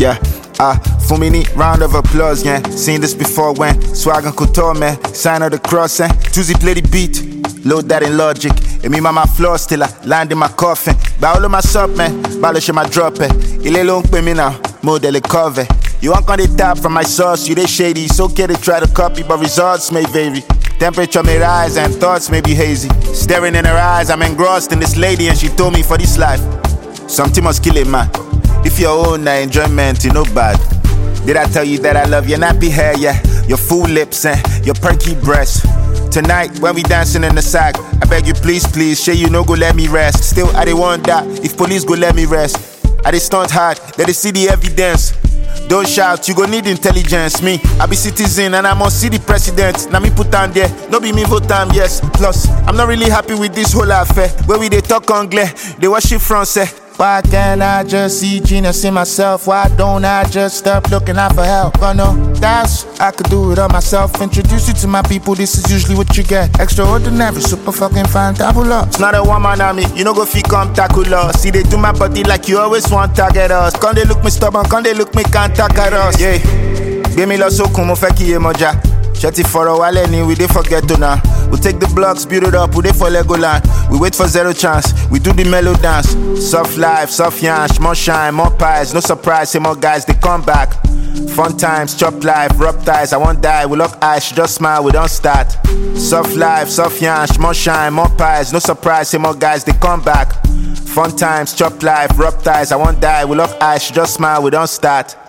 Yeah. For me, round of applause, yeah. Seen this before when swag and couture, man. Sign of the cross, eh. Tuesday play the beat, load that in Logic. And me mama floors till I land in my coffin. Baolo my sup, man. Baolo show my drop, eh. Il long pay me now, model cover. You want on the top from my sauce, you they shady. It's okay to try to copy, but results may vary. Temperature may rise and thoughts may be hazy. Staring in her eyes, I'm engrossed in this lady and she told me for this life, something must kill a man. If your own enjoyment, you know bad. Did I tell you that I love your nappy hair, yeah? Your full lips and your perky breasts. Tonight, when we dancing in the sack, I beg you please, share you no go let me rest. Still, I dey want that, if police go let me rest. I dey stunt hard, let they see the evidence. Don't shout, you go need intelligence. Me, I be citizen and I must see the president. Now me put on there, no be me vote time, yes. Plus, I'm not really happy with this whole affair. Where we they talk anglais, they worship France. Why can't I just see genius in myself? Why don't I just stop looking out for help? I know that's I could do it all myself. Introduce you to my people, this is usually what you get. Extraordinary, super fucking fantabulous. It's not a woman on me, you know go fi come tackle us. See they do my body like you always want target us. Can't they look me stubborn, can't they look me can't target us? Yeah, be me lost so come on feki ye moja. Shut it for a while and we dey forget to now. We take the blocks, build it up, we dey for Legoland. We wait for zero chance, we do the mellow dance. Soft life, soft yansh, more shine, more pies. No surprise, say more guys, they come back. Fun times, chop life, rub ties. I won't die, we lock eyes, she just smile, we don't start. Soft life, soft yansh, more shine, more pies. No surprise, say more guys, they come back. Fun times, chop life, rub ties. I won't die, we lock eyes, she just smile, we don't start.